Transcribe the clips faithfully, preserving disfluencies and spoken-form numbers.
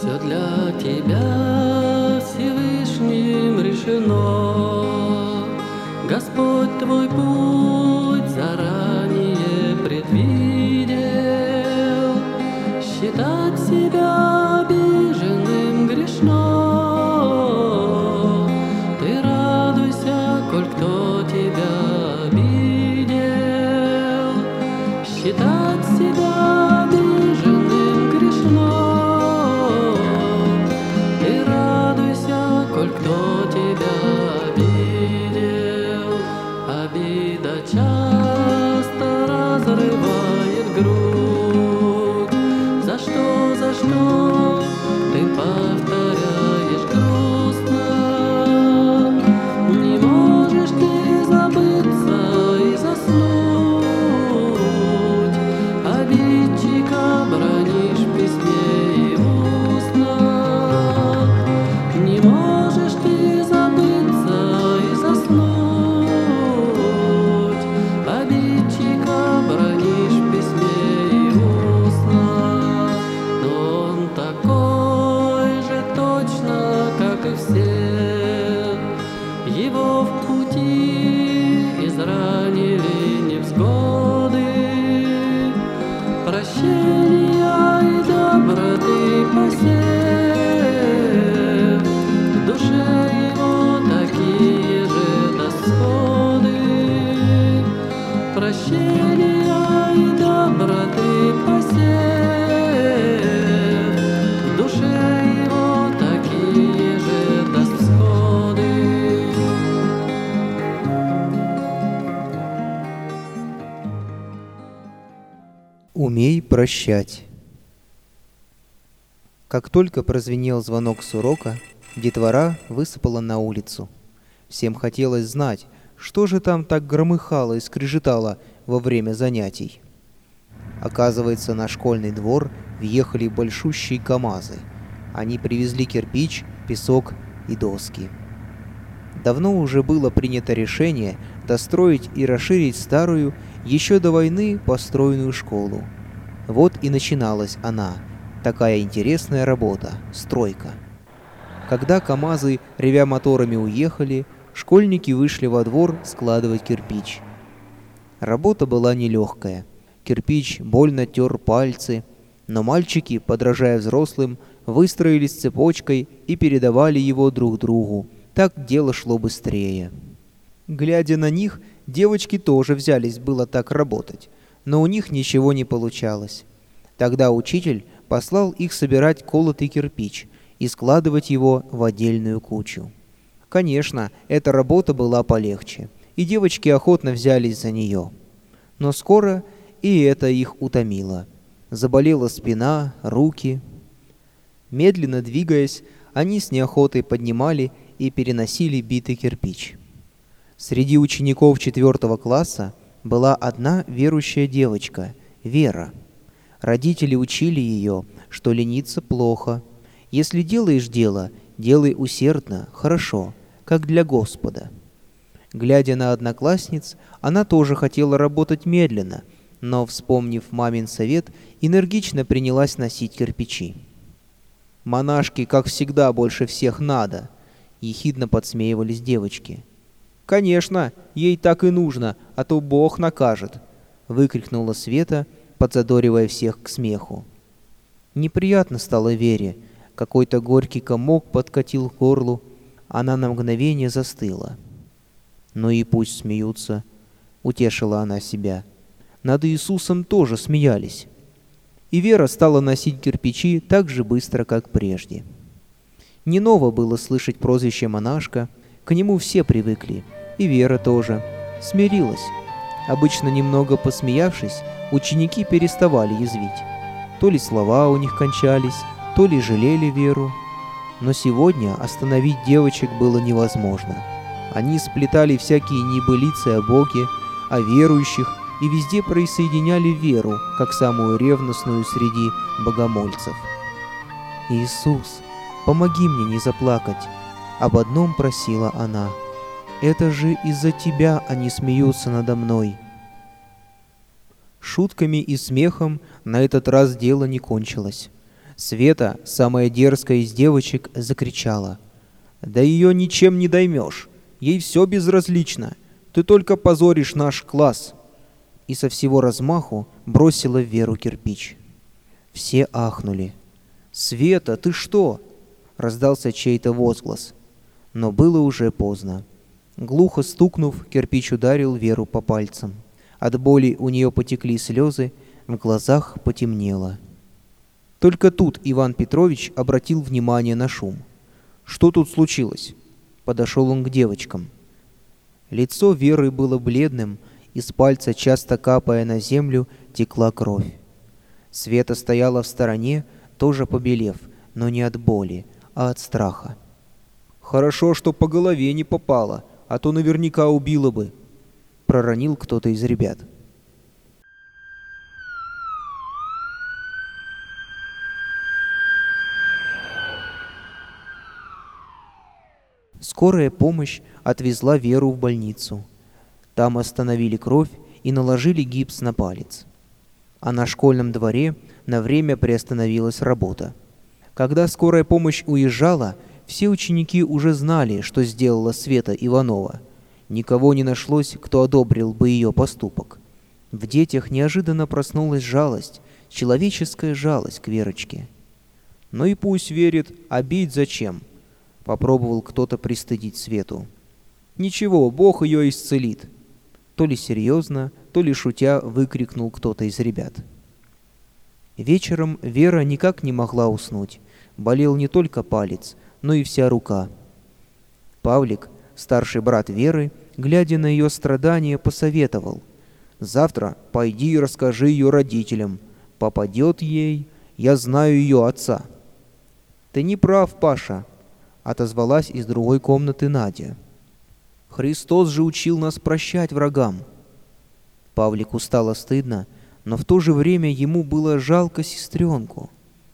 Все для тебя Всевышним решено. Господь твой путь заранее предвидел. Считать себя обиженным грешно. Ты радуйся, коль кто тебя обидел. Считать себя обиженным грешно. Ты радуйся, коль кто тебя обидел. Обида часто разрывает грудь. За что, за что ты повторяешь грустно? Не можешь ты забыться и заснуть. Обидчика бранишь в письме и устно. Не можешь ты забыться и заснуть. Обидчика бранишь в письме и устно. Но он такой же точно, как и все. Его в пути изранили невзгоды. Прощения и доброты посев. В душе его такие же досходы. Прощения и доброты посев. В душе его такие же досходы. Умей прощать. Как только прозвенел звонок с урока, детвора высыпала на улицу. Всем хотелось знать, что же там так громыхало и скрежетало во время занятий. Оказывается, на школьный двор въехали большущие КАМАЗы. Они привезли кирпич, песок и доски. Давно уже было принято решение достроить и расширить старую, еще до войны построенную школу. Вот и начиналась она, такая интересная работа, стройка. Когда КАМАЗы, ревя моторами, уехали, школьники вышли во двор складывать кирпич. Работа была нелегкая. Кирпич больно тер пальцы, но мальчики, подражая взрослым, выстроились цепочкой и передавали его друг другу. Так дело шло быстрее. Глядя на них, девочки тоже взялись было так работать, но у них ничего не получалось. Тогда учитель послал их собирать колотый кирпич и складывать его в отдельную кучу. Конечно, эта работа была полегче, и девочки охотно взялись за нее. Но скоро и это их утомило. Заболела спина, руки. Медленно двигаясь, они с неохотой поднимали и переносили битый кирпич. Среди учеников четвертого класса была одна верующая девочка, Вера. Родители учили ее, что лениться плохо. Если делаешь дело, делай усердно, хорошо, как для Господа. Глядя на одноклассниц, она тоже хотела работать медленно, но, вспомнив мамин совет, энергично принялась носить кирпичи. «Монашке, как всегда, больше всех надо», — ехидно подсмеивались девочки. «Конечно, ей так и нужно, а то Бог накажет», — выкрикнула Света, подзадоривая всех к смеху. Неприятно стало Вере, какой-то горький комок подкатил к горлу, она на мгновение застыла. «Ну и пусть смеются», — утешила она себя. Над Иисусом тоже смеялись. И Вера стала носить кирпичи так же быстро, как прежде. Не ново было слышать прозвище «монашка», к нему все привыкли, и Вера тоже. Смирилась. Обычно, немного посмеявшись, ученики переставали язвить. То ли слова у них кончались, то ли жалели Веру. Но сегодня остановить девочек было невозможно. Они сплетали всякие небылицы о Боге, о верующих, и везде присоединяли веру, как самую ревностную среди богомольцев. «Иисус, помоги мне не заплакать», — об одном просила она. «Это же из-за Тебя они смеются надо мной». Шутками и смехом на этот раз дело не кончилось. Света, самая дерзкая из девочек, закричала: «Да ее ничем не доймешь, ей все безразлично, ты только позоришь наш класс!» И со всего размаху бросила в Веру кирпич. Все ахнули. «Света, ты что?» — раздался чей-то возглас. Но было уже поздно. Глухо стукнув, кирпич ударил Веру по пальцам. От боли у нее потекли слезы, в глазах потемнело. Только тут Иван Петрович обратил внимание на шум. «Что тут случилось?» Подошел он к девочкам. Лицо Веры было бледным, из пальца, часто капая на землю, текла кровь. Света стояла в стороне, тоже побелев, но не от боли, а от страха. «Хорошо, что по голове не попало, а то наверняка убило бы», — проронил кто-то из ребят. Скорая помощь отвезла Веру в больницу. Там остановили кровь и наложили гипс на палец. А на школьном дворе на время приостановилась работа. Когда скорая помощь уезжала, все ученики уже знали, что сделала Света Иванова. Никого не нашлось, кто одобрил бы ее поступок. В детях неожиданно проснулась жалость, человеческая жалость к Верочке. «Ну и пусть верит, а бить зачем?» — попробовал кто-то пристыдить Свету. «Ничего, Бог ее исцелит!» То ли серьезно, то ли шутя выкрикнул кто-то из ребят. Вечером Вера никак не могла уснуть. Болел не только палец, но и вся рука. Павлик, старший брат Веры, глядя на ее страдания, посоветовал: «Завтра пойди и расскажи ее родителям. Попадет ей, я знаю ее отца». «Ты не прав, Паша», — отозвалась из другой комнаты Надя. «Христос же учил нас прощать врагам». Павлику стало стыдно, но в то же время ему было жалко сестренку.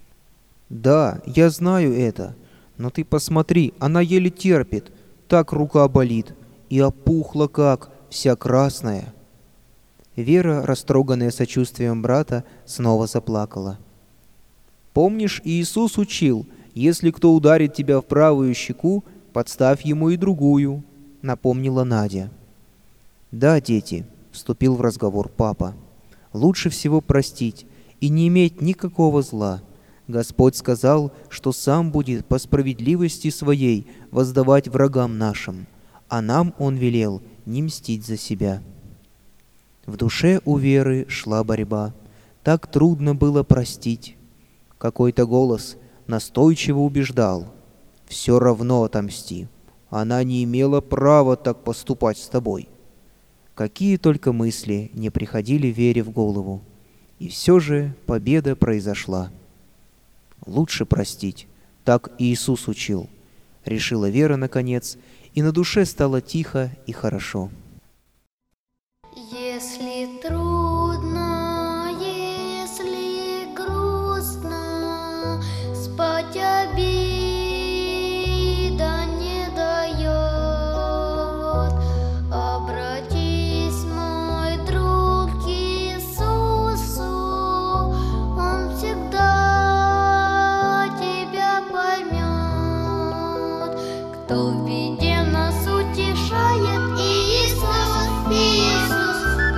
«Да, я знаю это, но ты посмотри, она еле терпит, так рука болит, и опухла как, вся красная». Вера, растроганная сочувствием брата, снова заплакала. «Помнишь, Иисус учил, если кто ударит тебя в правую щеку, подставь ему и другую», — напомнила Надя. «Да, дети», — вступил в разговор папа, — «лучше всего простить и не иметь никакого зла. Господь сказал, что сам будет по справедливости своей воздавать врагам нашим, а нам Он велел не мстить за себя». В душе у Веры шла борьба. Так трудно было простить. Какой-то голос настойчиво убеждал: «Все равно отомсти. Она не имела права так поступать с тобой». Какие только мысли не приходили Вере в голову. И все же победа произошла. «Лучше простить, так Иисус учил», — решила Вера наконец, и на душе стало тихо и хорошо. Если трудно, если грустно, спать обида не дает, обратись, мой друг, к Иисусу, Он всегда тебя поймет. Кто в беде нас утешает, Иисус, Иисус.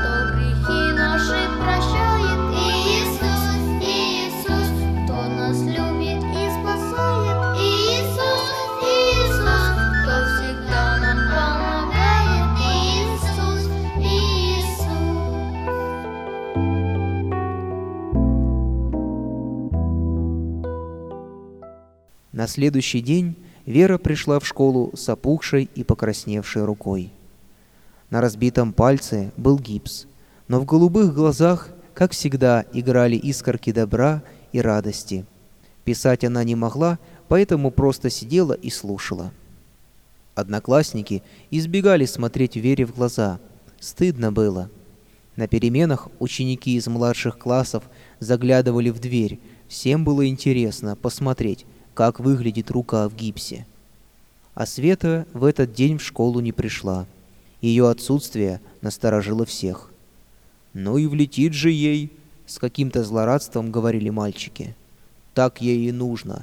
На следующий день Вера пришла в школу с опухшей и покрасневшей рукой. На разбитом пальце был гипс, но в голубых глазах, как всегда, играли искорки добра и радости. Писать она не могла, поэтому просто сидела и слушала. Одноклассники избегали смотреть Вере в глаза. Стыдно было. На переменах ученики из младших классов заглядывали в дверь. Всем было интересно посмотреть, как выглядит рука в гипсе. А Света в этот день в школу не пришла. Ее отсутствие насторожило всех. «Ну и влетит же ей!» — с каким-то злорадством говорили мальчики. Так ей и нужно.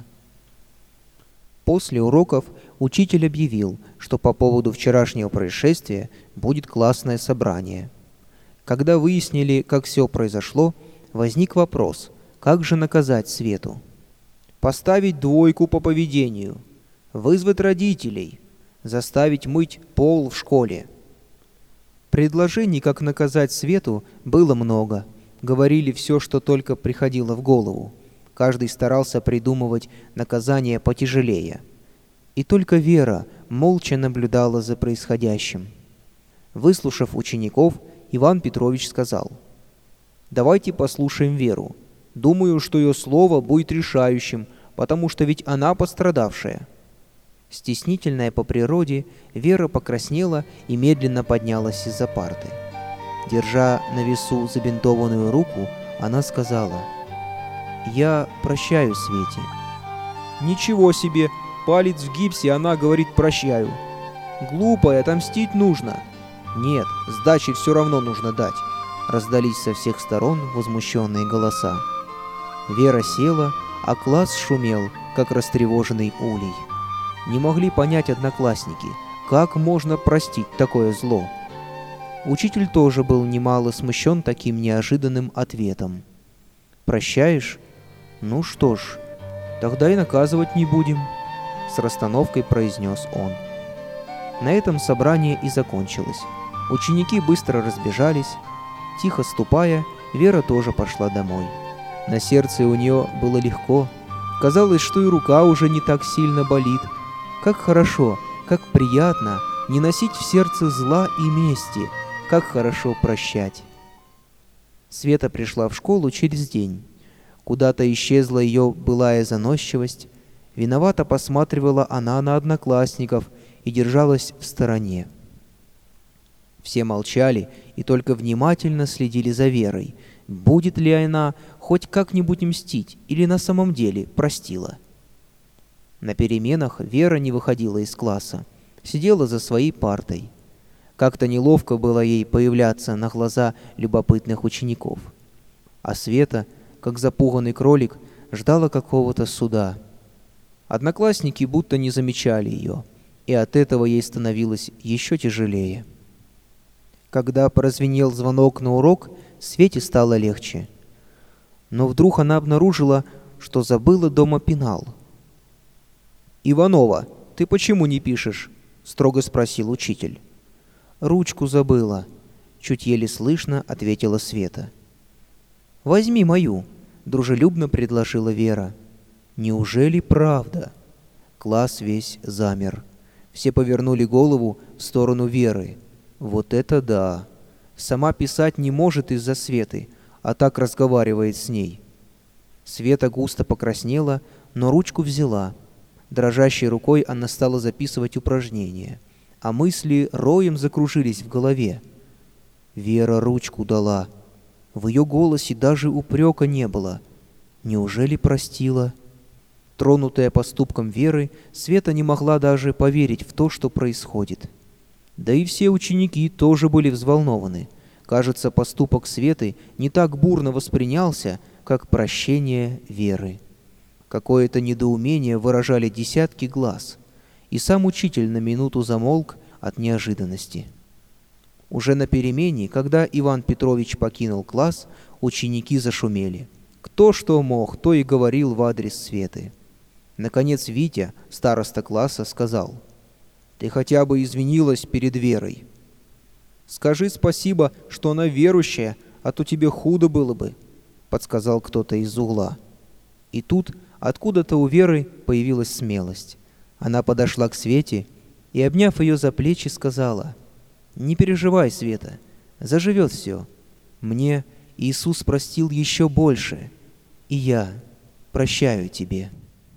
После уроков учитель объявил, что по поводу вчерашнего происшествия будет классное собрание. Когда выяснили, как все произошло, возник вопрос, как же наказать Свету. Поставить двойку по поведению, вызвать родителей, заставить мыть пол в школе. Предложений, как наказать Свету, было много. Говорили все, что только приходило в голову. Каждый старался придумывать наказание потяжелее. И только Вера молча наблюдала за происходящим. Выслушав учеников, Иван Петрович сказал: «Давайте послушаем Веру. Думаю, что ее слово будет решающим, потому что ведь она пострадавшая». Стеснительная по природе, Вера покраснела и медленно поднялась из-за парты. Держа на весу забинтованную руку, она сказала: «Я прощаю Свете». «Ничего себе! Палец в гипсе, она говорит «прощаю». Глупая, отомстить нужно». «Нет, сдачи все равно нужно дать», — раздались со всех сторон возмущенные голоса. Вера села, а класс шумел, как растревоженный улей. Не могли понять одноклассники, как можно простить такое зло. Учитель тоже был немало смущен таким неожиданным ответом. «Прощаешь? Ну что ж, тогда и наказывать не будем», — с расстановкой произнес он. На этом собрание и закончилось. Ученики быстро разбежались. Тихо ступая, Вера тоже пошла домой. На сердце у нее было легко. Казалось, что и рука уже не так сильно болит. Как хорошо, как приятно не носить в сердце зла и мести, как хорошо прощать. Света пришла в школу через день. Куда-то исчезла ее былая заносчивость. Виновато посматривала она на одноклассников и держалась в стороне. Все молчали и только внимательно следили за Верой. Будет ли она хоть как-нибудь мстить или на самом деле простила? На переменах Вера не выходила из класса, сидела за своей партой. Как-то неловко было ей появляться на глаза любопытных учеников. А Света, как запуганный кролик, ждала какого-то суда. Одноклассники будто не замечали ее, и от этого ей становилось еще тяжелее. Когда прозвенел звонок на урок, Свете стало легче. Но вдруг она обнаружила, что забыла дома пенал. «Иванова, ты почему не пишешь?» — строго спросил учитель. «Ручку забыла», — чуть еле слышно ответила Света. «Возьми мою», — дружелюбно предложила Вера. «Неужели правда?» Класс весь замер. Все повернули голову в сторону Веры. Вот это да! Сама писать не может из-за Светы, а так разговаривает с ней. Света густо покраснела, но ручку взяла. Дрожащей рукой она стала записывать упражнения, а мысли роем закружились в голове. Вера ручку дала. В ее голосе даже упрека не было. Неужели простила? Тронутая поступком Веры, Света не могла даже поверить в то, что происходит. Да и все ученики тоже были взволнованы. Кажется, поступок Светы не так бурно воспринялся, как прощение Веры. Какое-то недоумение выражали десятки глаз, и сам учитель на минуту замолк от неожиданности. Уже на перемене, когда Иван Петрович покинул класс, ученики зашумели. Кто что мог, то и говорил в адрес Светы. Наконец Витя, староста класса, сказал: «Ты хотя бы извинилась перед Верой. Скажи спасибо, что она верующая, а то тебе худо было бы», — подсказал кто-то из угла. И тут откуда-то у Веры появилась смелость. Она подошла к Свете и, обняв ее за плечи, сказала: «Не переживай, Света, заживет все. Мне Иисус простил еще больше, и я прощаю тебе».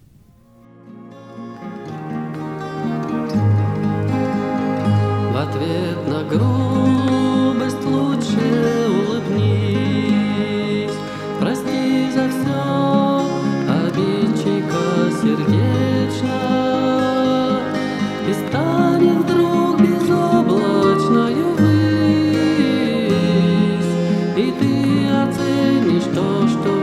В ответ на грубость лучше улыбнись. Прости за все, обидчика сердечно, и станет вдруг безоблачною высь, и ты оценишь то, что